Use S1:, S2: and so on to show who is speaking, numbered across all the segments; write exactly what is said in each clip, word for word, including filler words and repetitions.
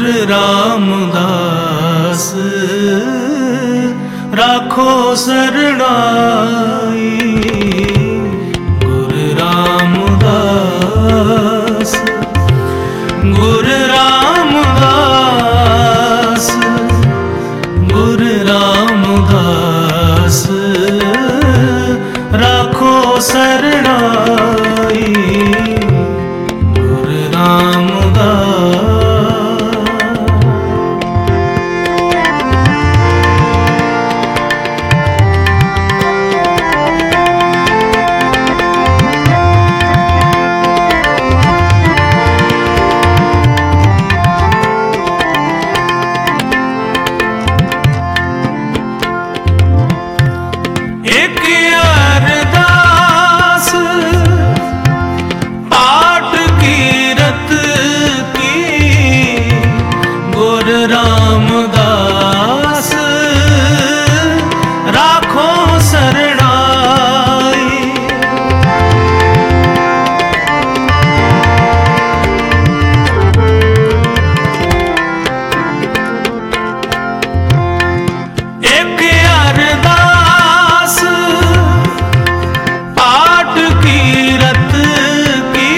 S1: गुरु रामदास राखो सरणाई। गुरु रामदास गुरु रामदास गुरु रामदास राखो सरणाई। गुरु रामदास रामदास राखो सरणाई। एक अरदास पाठ कीरत की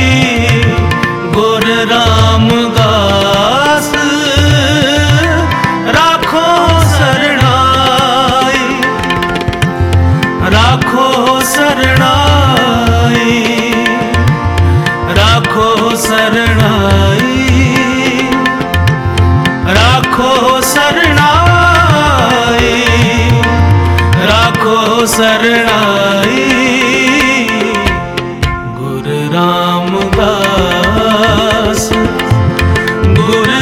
S1: गुरु रामदास राखो सरणाई। राखो सरणाई राखो सरणाई राखो सरणाई राखो सरणाई। गुरु रामदास गुरु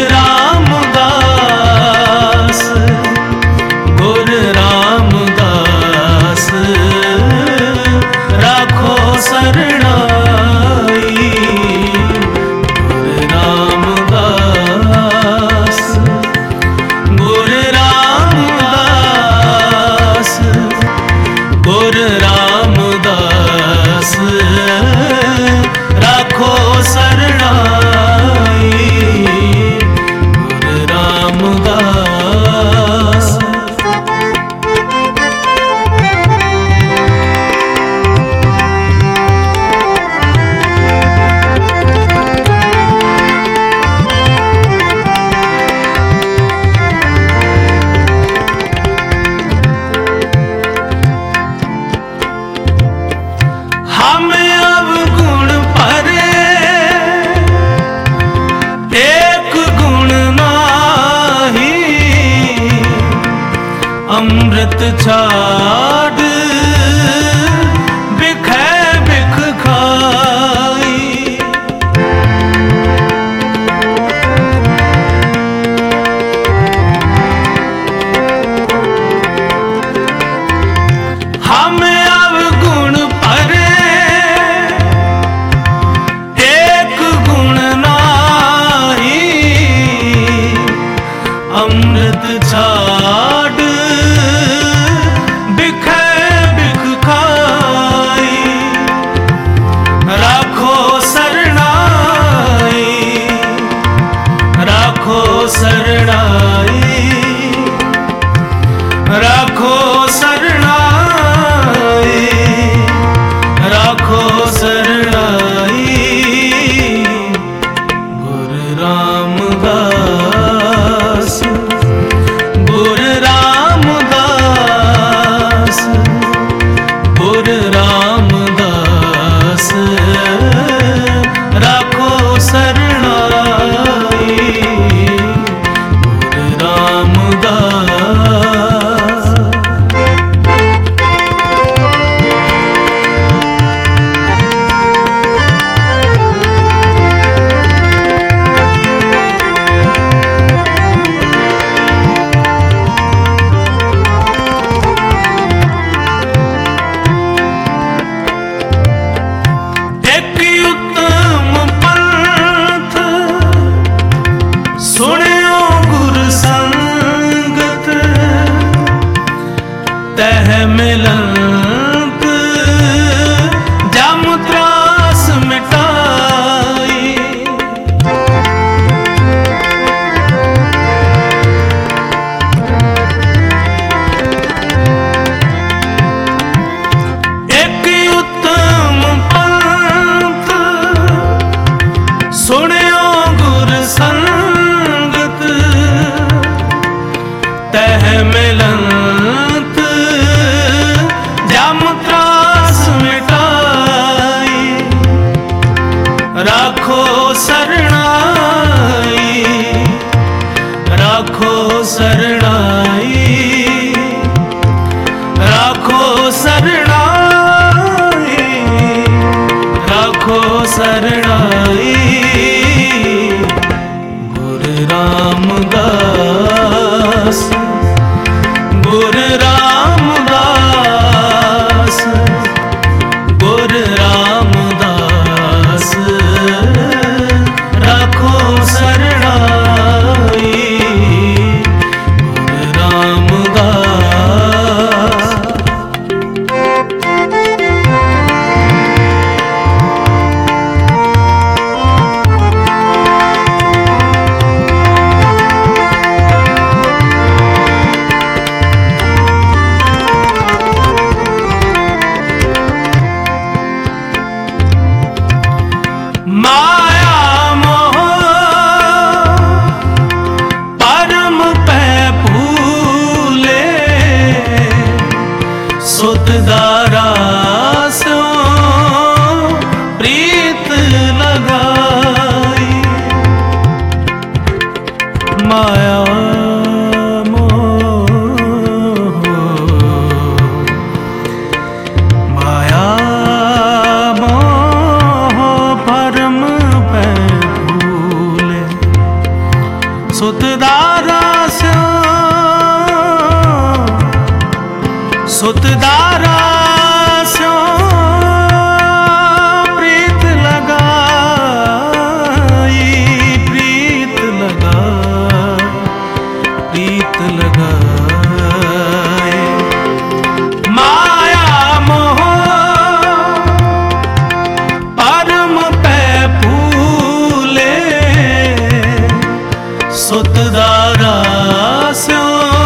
S1: रामदास गुरु रामदास राखो सरणाई। गुरु रामदास गुरु रामदास गुरु रामदास राखो सरणाई। गुरु रामदास हम अवगुण परे एक गुण नाही। अमृत छाड़ बिखै बिख खाई। हम अवगुण परे एक गुण नाही। अमृत छाड़ राखो शरणाई, राखो शरणाई, राखो शरणाई, राखो शरणाई। गुरु रामदास, गुरु रामदास, गुरु रामदास, राखो शरणाई, गुरु रामदास। माया मोह परम पै फूले, सुत दारा सो प्रीत लगाई। माया सुत दारा स्यो, सुत दारा स्यो प्रीत लगाई, प्रीत लगा, प्रीत लगाए। माया मोह परम पै फूले, सुत दारा स्यो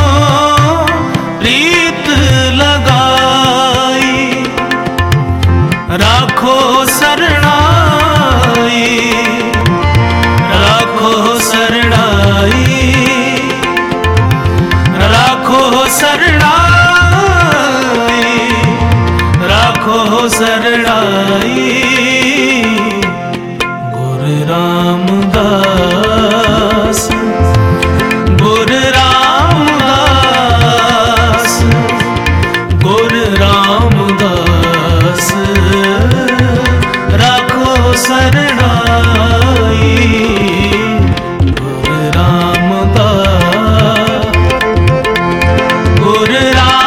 S1: प्रीत लगाई। राखो शरणाई, राखो शरणाई, राखो शरणाई, राखो शरणाई। गुरु रामदास, गुरु रामदास, गुरु रामदास, राखो शरणाई, गुरु रामदास, गुरु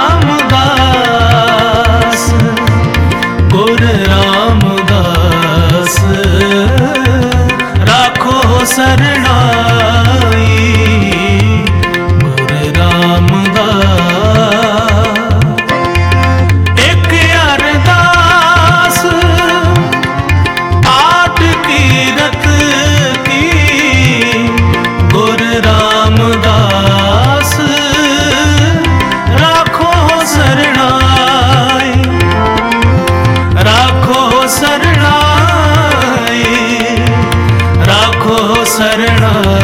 S1: रामदास, गुरु रामदास, राखो शरणाई, गुरु रामदास। एक अरदास आठ कीरत की, गुरु रामदास, राखो शरणाई, राखो शरणाई, राखो शरणाई।